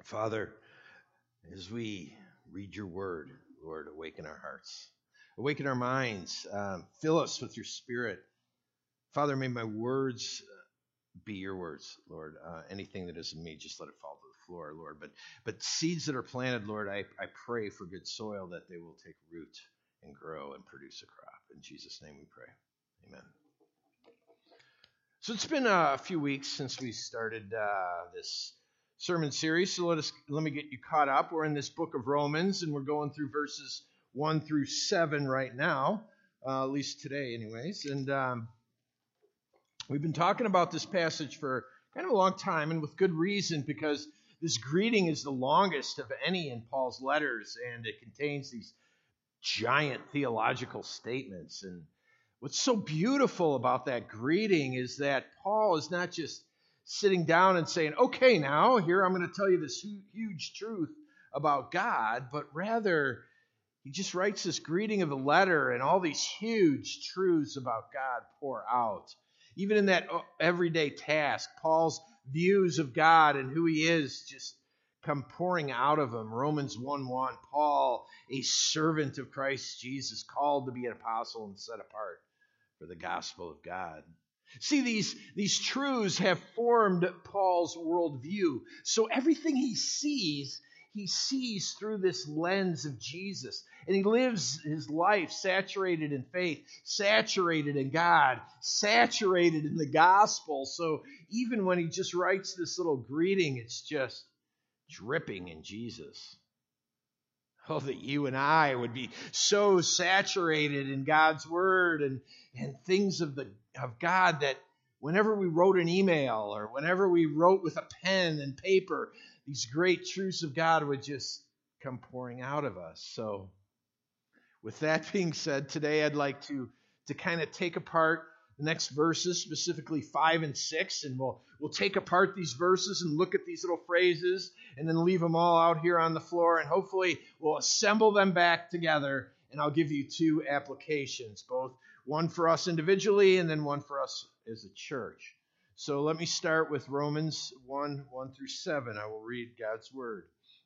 Father, as we read your word, Lord, awaken our hearts, awaken our minds, fill us with your spirit. Father, may my words be your words, Lord. Anything that isn't me, just let it fall to the floor, Lord. But seeds that are planted, Lord, I pray for good soil that they will take root and grow and produce a crop. In Jesus' name we pray. Amen. So it's been a few weeks since we started this sermon series. So let me get you caught up. We're in this book of Romans, and we're going through verses 1 through 7 right now, at least today, anyways. And we've been talking about this passage for kind of a long time, and with good reason, because this greeting is the longest of any in Paul's letters, and it contains these giant theological statements. And what's so beautiful about that greeting is that Paul is not just sitting down and saying, okay, now here I'm going to tell you this huge truth about God, but rather he just writes this greeting of the letter, and all these huge truths about God pour out. Even in that everyday task, Paul's views of God and who he is just come pouring out of him. Romans 1:1, Paul, a servant of Christ Jesus, called to be an apostle and set apart for the gospel of God. See, these truths have formed Paul's worldview. So everything he sees through this lens of Jesus. And he lives his life saturated in faith, saturated in God, saturated in the gospel. So even when he just writes this little greeting, it's just dripping in Jesus. Oh, that you and I would be so saturated in God's word and things of God that whenever we wrote an email or whenever we wrote with a pen and paper, these great truths of God would just come pouring out of us. So with that being said, today I'd like to kind of take apart the next verses, specifically 5 and 6, and we'll take apart these verses and look at these little phrases and then leave them all out here on the floor, and hopefully we'll assemble them back together, and I'll give you 2 applications, both one for us individually and then one for us as a church. So let me start with Romans 1 through 7. I will read God's word.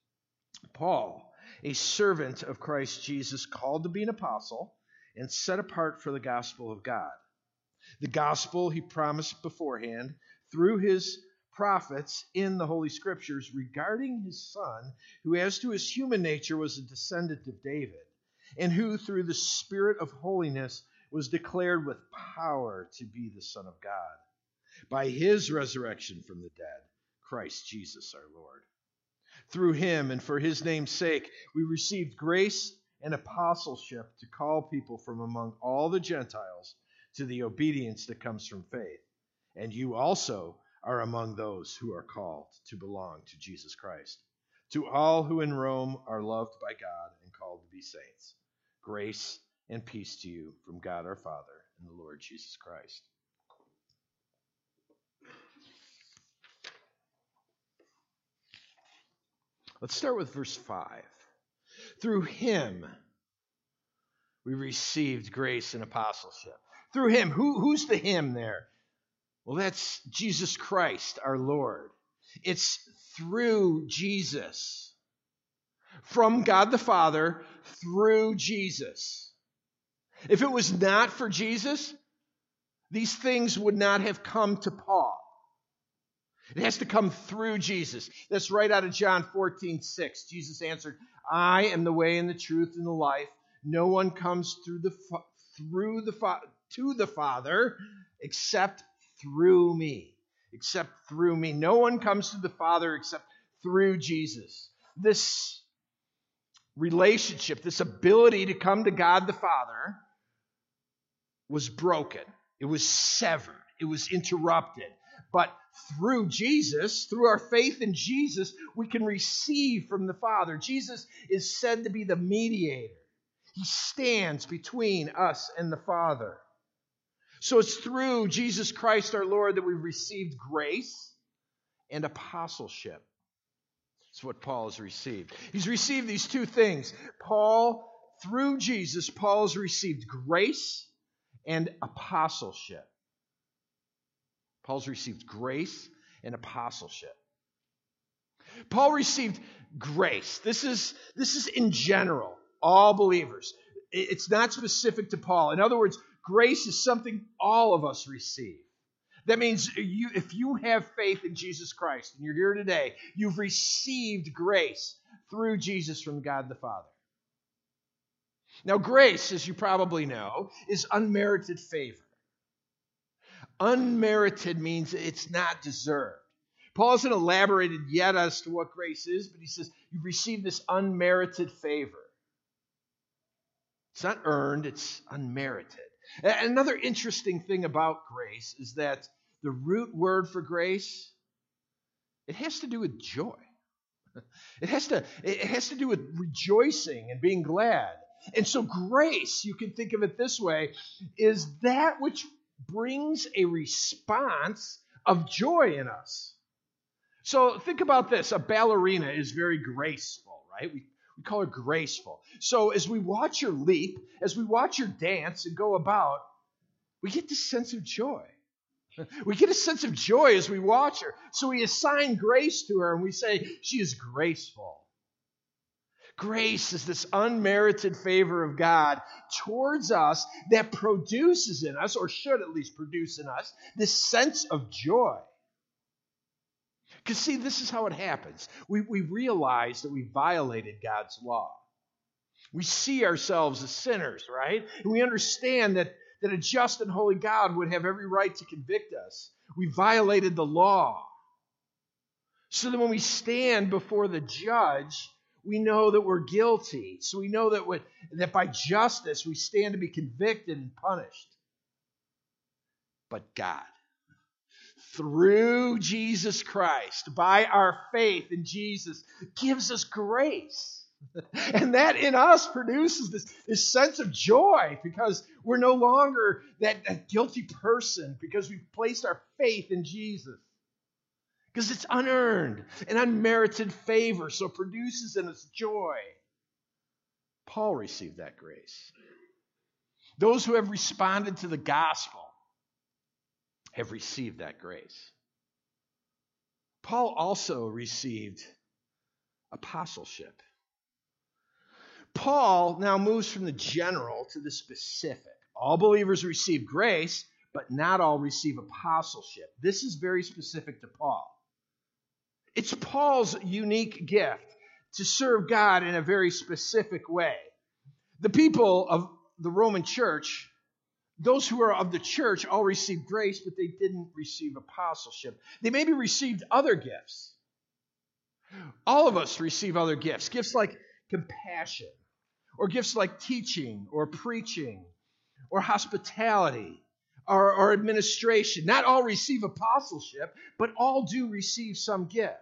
Paul, a servant of Christ Jesus, called to be an apostle and set apart for the gospel of God. The gospel he promised beforehand through his prophets in the Holy Scriptures regarding his Son, who as to his human nature was a descendant of David, and who through the Spirit of holiness was declared with power to be the Son of God, by his resurrection from the dead, Christ Jesus our Lord. Through him and for his name's sake, we received grace and apostleship to call people from among all the Gentiles to the obedience that comes from faith. And you also are among those who are called to belong to Jesus Christ. To all who in Rome are loved by God and called to be saints, grace and peace to you from God our Father and the Lord Jesus Christ. Let's start with verse 5. Through him we received grace and apostleship. Through him. Who's the him there? Well, that's Jesus Christ, our Lord. It's through Jesus. From God the Father, through Jesus. If it was not for Jesus, these things would not have come to Paul. It has to come through Jesus. That's right out of John 14:6. Jesus answered, I am the way and the truth and the life. No one comes to the Father except through me. Except through me. No one comes to the Father except through Jesus. This relationship, this ability to come to God the Father was broken. It was severed. It was interrupted. But through Jesus, through our faith in Jesus, we can receive from the Father. Jesus is said to be the mediator. He stands between us and the Father. So it's through Jesus Christ our Lord that we've received grace and apostleship. That's what Paul has received. He's received these 2 things. Through Jesus, Paul has received grace and apostleship. Paul's received grace and apostleship. Paul received grace. This is in general, all believers. It's not specific to Paul. In other words, grace is something all of us receive. That means if you have faith in Jesus Christ and you're here today, you've received grace through Jesus from God the Father. Now, grace, as you probably know, is unmerited favor. Unmerited means it's not deserved. Paul hasn't elaborated yet as to what grace is, but he says you've received this unmerited favor. It's not earned, it's unmerited. Another interesting thing about grace is that the root word for grace, it has to do with joy. It has to do with rejoicing and being glad. And so grace, you can think of it this way, is that which brings a response of joy in us. So think about this. A ballerina is very graceful, right? We call her graceful. So as we watch her leap, as we watch her dance and go about, we get this sense of joy. We get a sense of joy as we watch her. So we assign grace to her and we say, she is graceful. Grace is this unmerited favor of God towards us that produces in us, or should at least produce in us, this sense of joy. Because see, this is how it happens. We realize that we violated God's law. We see ourselves as sinners, right? And we understand that a just and holy God would have every right to convict us. We violated the law. So that when we stand before the judge, we know that we're guilty. So we know that by justice we stand to be convicted and punished. But God, through Jesus Christ, by our faith in Jesus, gives us grace. And that in us produces this sense of joy because we're no longer that guilty person because we've placed our faith in Jesus. Because it's unearned and unmerited favor, so it produces in us joy. Paul received that grace. Those who have responded to the gospel have received that grace. Paul also received apostleship. Paul now moves from the general to the specific. All believers receive grace, but not all receive apostleship. This is very specific to Paul. It's Paul's unique gift to serve God in a very specific way. The people of the Roman church, those who are of the church, all received grace, but they didn't receive apostleship. They maybe received other gifts. All of us receive other gifts. Gifts like compassion, or gifts like teaching, or preaching, or hospitality, or administration. Not all receive apostleship, but all do receive some gift.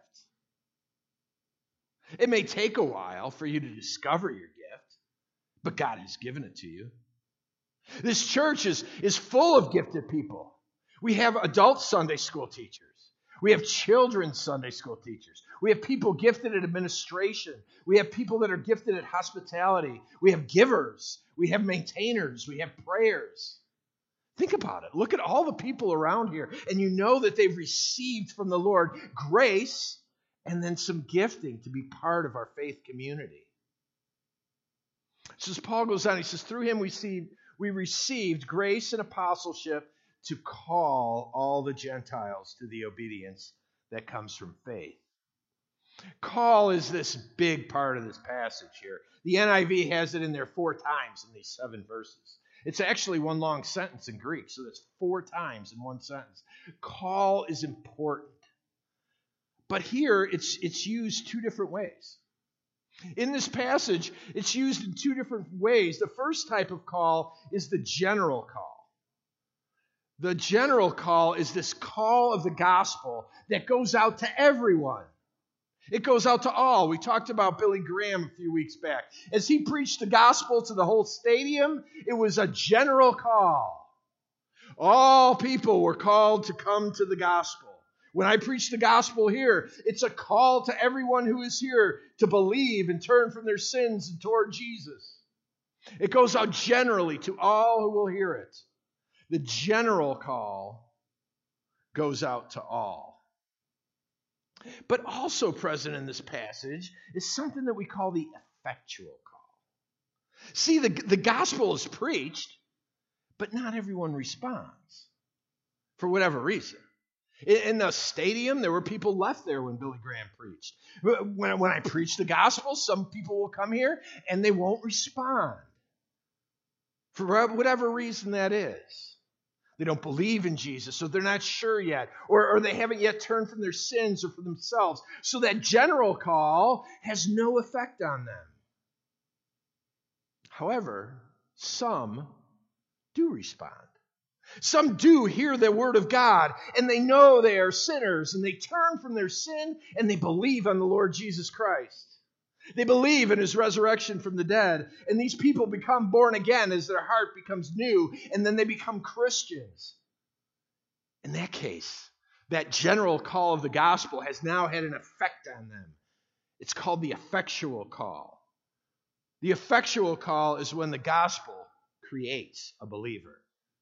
It may take a while for you to discover your gift, but God has given it to you. This church is full of gifted people. We have adult Sunday school teachers. We have children's Sunday school teachers. We have people gifted at administration. We have people that are gifted at hospitality. We have givers. We have maintainers. We have prayers. Think about it. Look at all the people around here, and you know that they've received from the Lord grace and then some gifting to be part of our faith community. So as Paul goes on, he says, through him we received grace and apostleship to call all the Gentiles to the obedience that comes from faith. Call is this big part of this passage here. The NIV has it in there 4 times in these 7 verses. It's actually one long sentence in Greek, so that's 4 times in one sentence. Call is important. But here, it's used 2 different ways. In this passage, it's used in 2 different ways. The first type of call is the general call. The general call is this call of the gospel that goes out to everyone. It goes out to all. We talked about Billy Graham a few weeks back. As he preached the gospel to the whole stadium, it was a general call. All people were called to come to the gospel. When I preach the gospel here, it's a call to everyone who is here to believe and turn from their sins and toward Jesus. It goes out generally to all who will hear it. The general call goes out to all. but also present in this passage is something that we call the effectual call. See, the gospel is preached, but not everyone responds for whatever reason. In the stadium, there were people left there when Billy Graham preached. When I preach the gospel, some people will come here and they won't respond for whatever reason that is. They don't believe in Jesus, so they're not sure yet, or they haven't yet turned from their sins or for themselves. So that general call has no effect on them. However, some do respond. Some do hear the word of God, and they know they are sinners, and they turn from their sin, and they believe on the Lord Jesus Christ. They believe in his resurrection from the dead, and these people become born again as their heart becomes new, and then they become Christians. In that case, that general call of the gospel has now had an effect on them. It's called the effectual call. The effectual call is when the gospel creates a believer.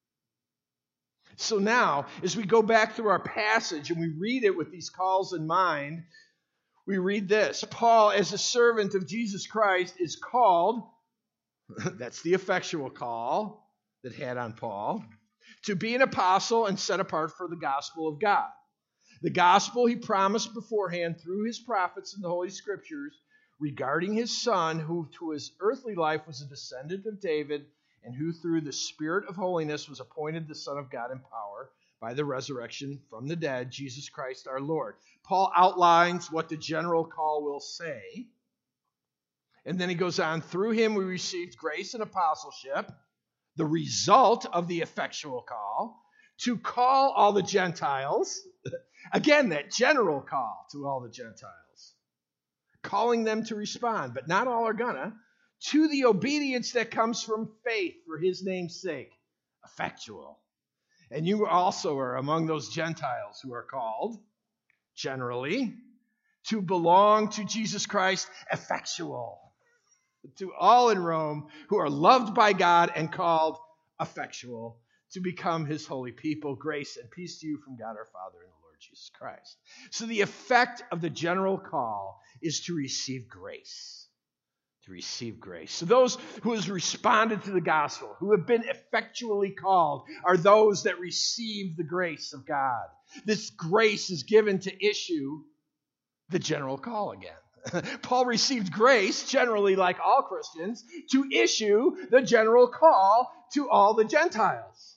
So now, as we go back through our passage and we read it with these calls in mind, we read this. Paul, as a servant of Jesus Christ, is called, that's the effectual call that had on Paul, to be an apostle and set apart for the gospel of God. The gospel he promised beforehand through his prophets in the Holy Scriptures regarding his Son, who to his earthly life was a descendant of David, and who through the Spirit of holiness was appointed the Son of God in power by the resurrection from the dead, Jesus Christ our Lord. Paul outlines what the general call will say, and then he goes on, through him we received grace and apostleship, the result of the effectual call, to call all the Gentiles, again, that general call to all the Gentiles, calling them to respond, but not all are gonna, to the obedience that comes from faith for his name's sake, effectual. And you also are among those Gentiles who are called, generally, to belong to Jesus Christ, effectual. To all in Rome who are loved by God and called effectual, to become his holy people. Grace and peace to you from God our Father and the Lord Jesus Christ. So the effect of the general call is to receive grace. To receive grace. So those who have responded to the gospel, who have been effectually called, are those that receive the grace of God. This grace is given to issue the general call again. Paul received grace, generally like all Christians, to issue the general call to all the Gentiles.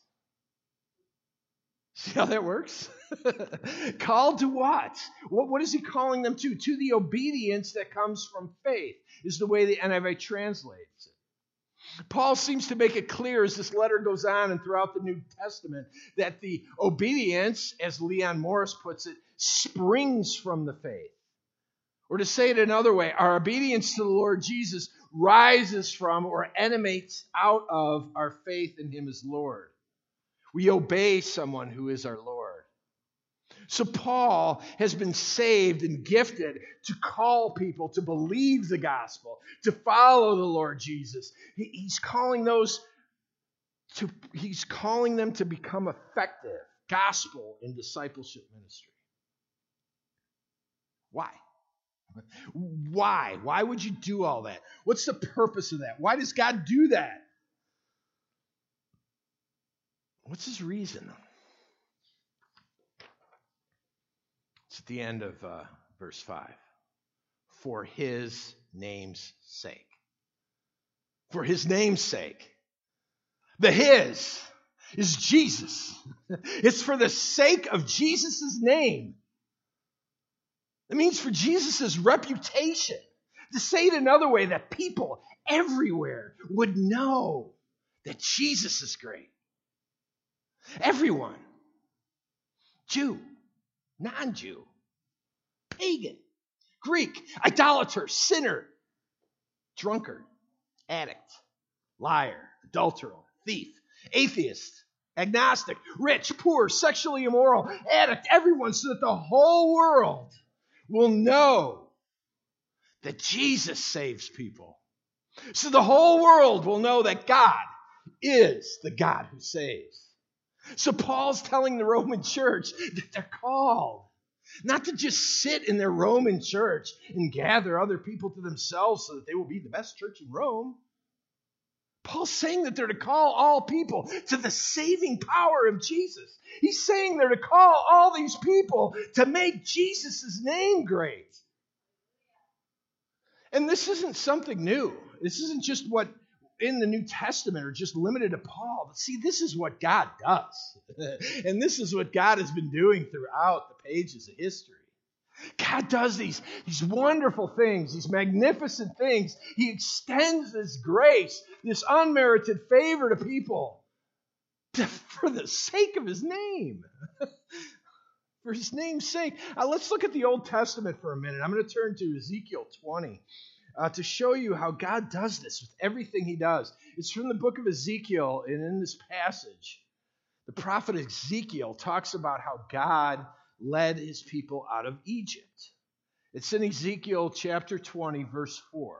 See how that works? Called to what? What is he calling them to? To the obedience that comes from faith, is the way the NIV translates it. Paul seems to make it clear as this letter goes on and throughout the New Testament that the obedience, as Leon Morris puts it, springs from the faith. Or to say it another way, our obedience to the Lord Jesus rises from or emanates out of our faith in him as Lord. We obey someone who is our Lord. So Paul has been saved and gifted to call people to believe the gospel, to follow the Lord Jesus. He's calling them to become effective gospel and discipleship ministry. Why? Why? Why would you do all that? What's the purpose of that? Why does God do that? What's his reason? It's at the end of verse 5. For his name's sake. For his name's sake. The his is Jesus. It's for the sake of Jesus' name. It means for Jesus' reputation. To say it another way, that people everywhere would know that Jesus is great. Everyone. Jew, non-Jew, pagan, Greek, idolater, sinner, drunkard, addict, liar, adulterer, thief, atheist, agnostic, rich, poor, sexually immoral, addict, everyone, so that the whole world will know that Jesus saves people. So the whole world will know that God is the God who saves. So Paul's telling the Roman church that they're called. Not to just sit in their Roman church and gather other people to themselves so that they will be the best church in Rome. Paul's saying that they're to call all people to the saving power of Jesus. He's saying they're to call all these people to make Jesus' name great. And this isn't something new. This isn't just what in the New Testament or just limited to Paul. But see, this is what God does. And this is what God has been doing throughout the pages of history. God does these wonderful things, these magnificent things. He extends this grace, this unmerited favor to people for the sake of his name. For his name's sake. Let's look at the Old Testament for a minute. I'm going to turn to Ezekiel 20 to show you how God does this with everything he does. It's from the book of Ezekiel, and in this passage, the prophet Ezekiel talks about how God led his people out of Egypt. It's in Ezekiel chapter 20, verse 4.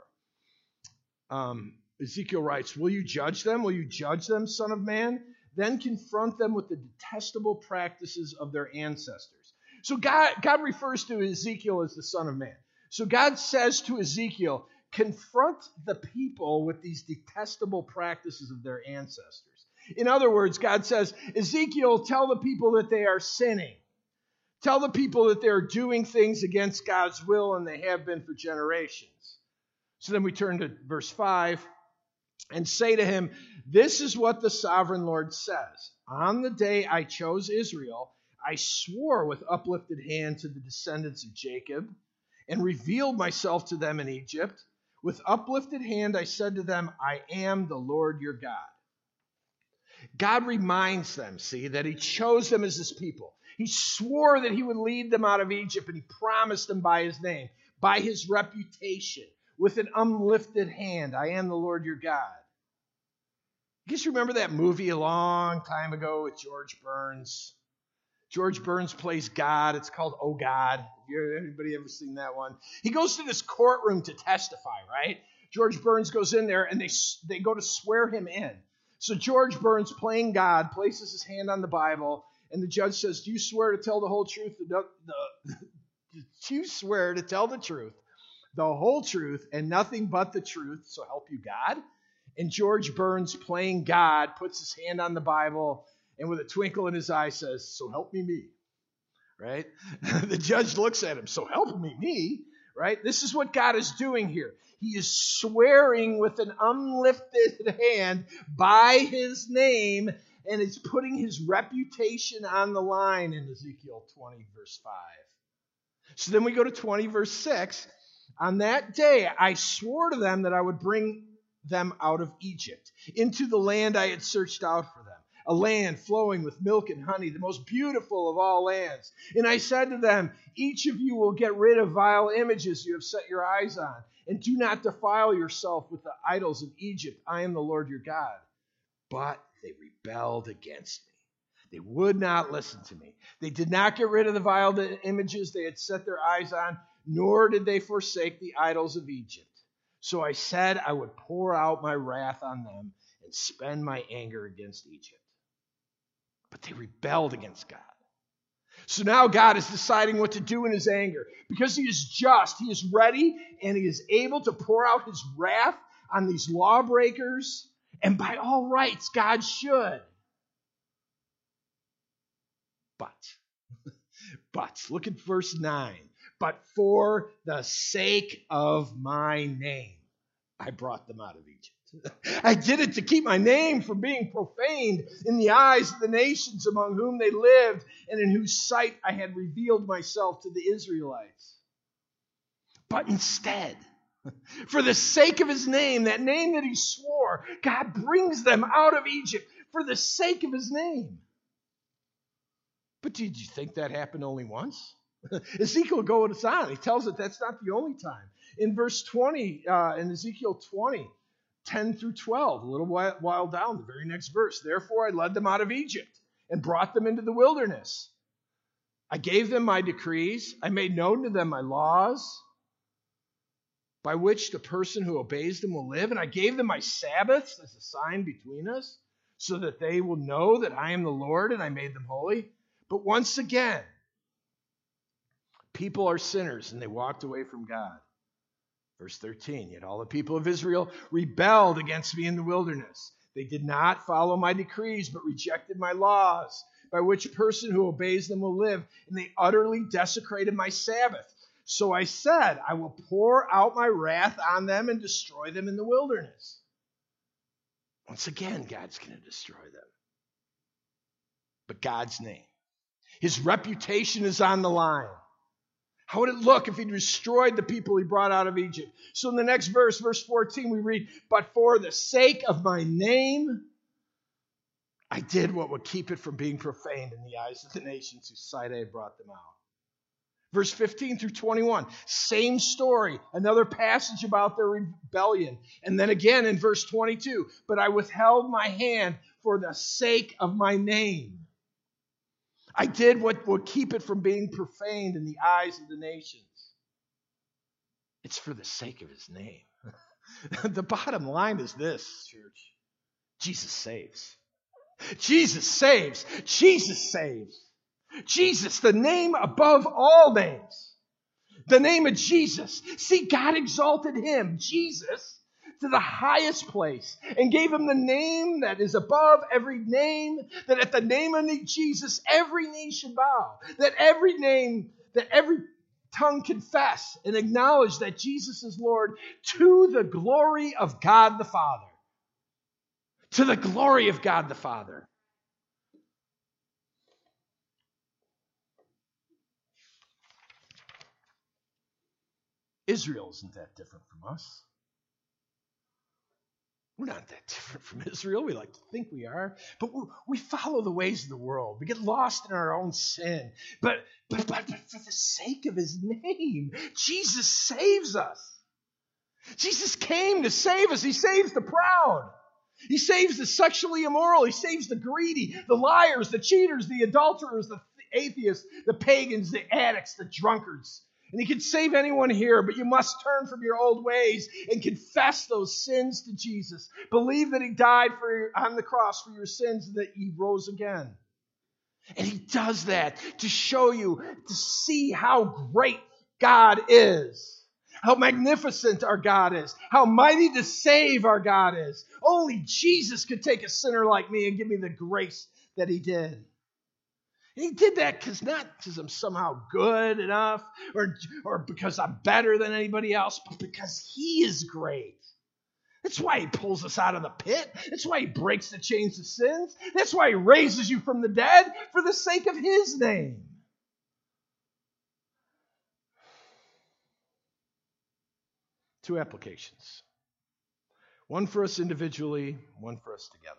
Ezekiel writes, "Will you judge them? Will you judge them, son of man? Then confront them with the detestable practices of their ancestors." So God refers to Ezekiel as the son of man. So God says to Ezekiel, confront the people with these detestable practices of their ancestors. In other words, God says, Ezekiel, tell the people that they are sinning. Tell the people that they're doing things against God's will, and they have been for generations. So then we turn to verse 5 and say to him, "This is what the sovereign Lord says. On the day I chose Israel, I swore with uplifted hand to the descendants of Jacob and revealed myself to them in Egypt. With uplifted hand I said to them, I am the Lord your God." God reminds them, see, that he chose them as his people. He swore that he would lead them out of Egypt, and he promised them by his name, by his reputation, with an uplifted hand. I am the Lord your God. You guys remember that movie a long time ago with George Burns? George Burns plays God. It's called Oh God. Anybody ever seen that one? He goes to this courtroom to testify, right? George Burns goes in there, and they go to swear him in. So George Burns, playing God, places his hand on the Bible, and the judge says, "Do you swear to tell the whole truth? Do you swear to tell the truth, the whole truth, and nothing but the truth, so help you God?" And George Burns, playing God, puts his hand on the Bible, and with a twinkle in his eye says, "So help me." Right? The judge looks at him, "So help me," right? This is what God is doing here. He is swearing with an uplifted hand by his name, and is putting his reputation on the line in Ezekiel 20, verse 5. So then we go to 20, verse 6. "On that day I swore to them that I would bring them out of Egypt, into the land I had searched out for them, a land flowing with milk and honey, the most beautiful of all lands. And I said to them, each of you will get rid of vile images you have set your eyes on, and do not defile yourself with the idols of Egypt. I am the Lord your God." But they rebelled against me. They would not listen to me. They did not get rid of the vile images they had set their eyes on, nor did they forsake the idols of Egypt. So I said I would pour out my wrath on them and spend my anger against Egypt. But they rebelled against God. So now God is deciding what to do in his anger. Because he is just, he is ready, and he is able to pour out his wrath on these lawbreakers. And by all rights, God should. But, look at verse 9. "But for the sake of my name, I brought them out of Egypt. I did it to keep my name from being profaned in the eyes of the nations among whom they lived, and in whose sight I had revealed myself to the Israelites. But instead, for the sake of his name, that name that he swore, God brings them out of Egypt for the sake of his name." But did you think that happened only once? Ezekiel goes on. He tells it that's not the only time. In verse 20, in Ezekiel 20, 10 through 12, a little while down, the very next verse, "Therefore I led them out of Egypt and brought them into the wilderness. I gave them my decrees. I made known to them my laws, by which the person who obeys them will live. And I gave them my Sabbaths as a sign between us, so that they will know that I am the Lord, and I made them holy. But once again, People are sinners, and they walked away from God. Verse 13, yet all the people of Israel rebelled against me in the wilderness. They did not follow my decrees, but rejected my laws, by which person who obeys them will live, and they utterly desecrated my Sabbath. So I said, I will pour out my wrath on them and destroy them in the wilderness. Once again, God's going to destroy them. But God's name, his reputation is on the line. How would it look if he destroyed the people he brought out of Egypt? So in the next verse, verse 14, we read, but for the sake of my name, I did what would keep it from being profaned in the eyes of the nations whose sight I had brought them out. Verse 15 through 21, same story, another passage about their rebellion. And then again in verse 22, but I withheld my hand for the sake of my name. I did what would keep it from being profaned in the eyes of the nations. It's for the sake of his name. The bottom line is this, church. Jesus saves. Jesus saves. Jesus saves. Jesus, the name above all names. The name of Jesus. See, God exalted him, Jesus, to the highest place and gave him the name that is above every name, that at the name of Jesus, every knee should bow, that every tongue confess and acknowledge that Jesus is Lord, to the glory of God the Father. To the glory of God the Father. Israel isn't that different from us. We're not that different from Israel. We like to think we are. But we follow the ways of the world. We get lost in our own sin. But for the sake of his name, Jesus saves us. Jesus came to save us. He saves the proud. He saves the sexually immoral. He saves the greedy, the liars, the cheaters, the adulterers, the atheists, the pagans, the addicts, the drunkards. And he can save anyone here, but you must turn from your old ways and confess those sins to Jesus. Believe that he died on the cross for your sins and that he rose again. And he does that to show you, to see how great God is. How magnificent our God is. How mighty to save our God is. Only Jesus could take a sinner like me and give me the grace that he did. And he did that not because I'm somehow good enough or because I'm better than anybody else, but because he is great. That's why he pulls us out of the pit. That's why he breaks the chains of sins. That's why he raises you from the dead for the sake of his name. Two applications. One for us individually, one for us together.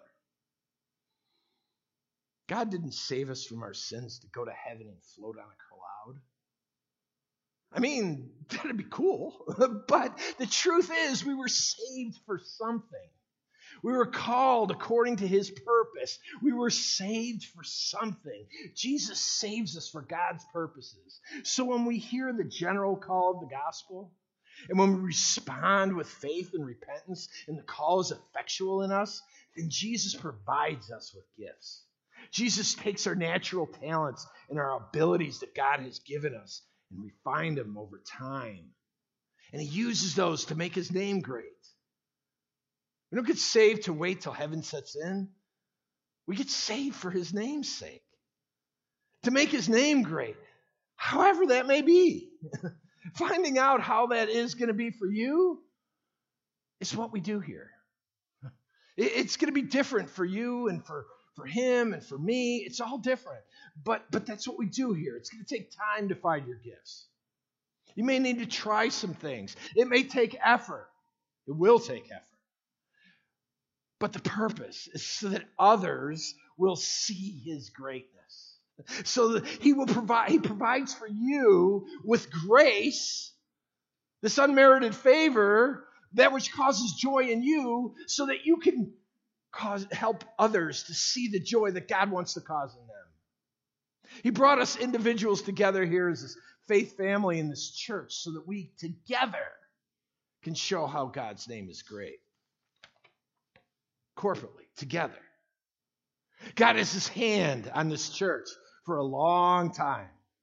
God didn't save us from our sins to go to heaven and float on a cloud. I mean, that'd be cool. But the truth is, we were saved for something. We were called according to his purpose. We were saved for something. Jesus saves us for God's purposes. So when we hear the general call of the gospel, and when we respond with faith and repentance, and the call is effectual in us, then Jesus provides us with gifts. Jesus takes our natural talents and our abilities that God has given us and refined them over time. And he uses those to make his name great. We don't get saved to wait till heaven sets in. We get saved for his name's sake. To make his name great. However that may be. Finding out how that is going to be for you is what we do here. It's going to be different for you and for him and for me. It's all different. But that's what we do here. It's going to take time to find your gifts. You may need to try some things. It may take effort. It will take effort. But the purpose is so that others will see his greatness. So that he provides for you with grace, this unmerited favor, that which causes joy in you, so that you can help others to see the joy that God wants to cause in them. He brought us individuals together here as this faith family in this church so that we together can show how God's name is great. Corporately, together. God has his hand on this church for a long time.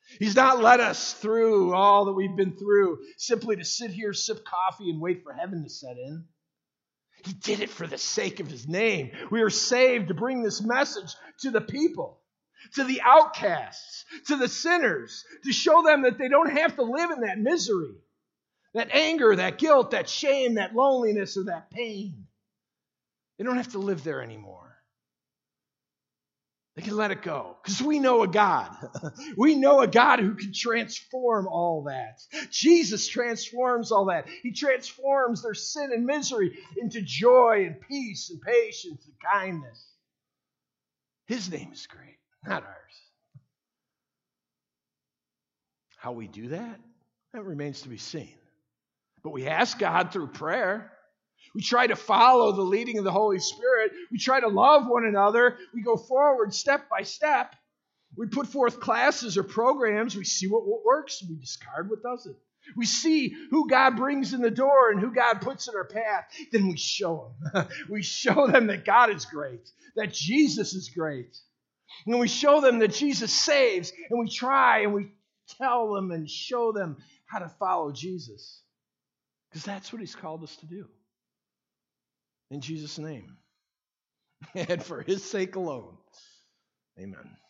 He's not led us through all that we've been through simply to sit here, sip coffee, and wait for heaven to set in. He did it for the sake of his name. We are saved to bring this message to the people, to the outcasts, to the sinners, to show them that they don't have to live in that misery, that anger, that guilt, that shame, that loneliness, or that pain. They don't have to live there anymore. They can let it go because we know a God. We know a God who can transform all that. Jesus transforms all that. He transforms their sin and misery into joy and peace and patience and kindness. His name is great, not ours. How we do that? That remains to be seen. But we ask God through prayer. We try to follow the leading of the Holy Spirit. We try to love one another. We go forward step by step. We put forth classes or programs. We see what works. We discard what doesn't. We see who God brings in the door and who God puts in our path. Then we show them. We show them that God is great, that Jesus is great. And we show them that Jesus saves. And we try and we tell them and show them how to follow Jesus. Because that's what he's called us to do. In Jesus' name. And for his sake alone. Amen.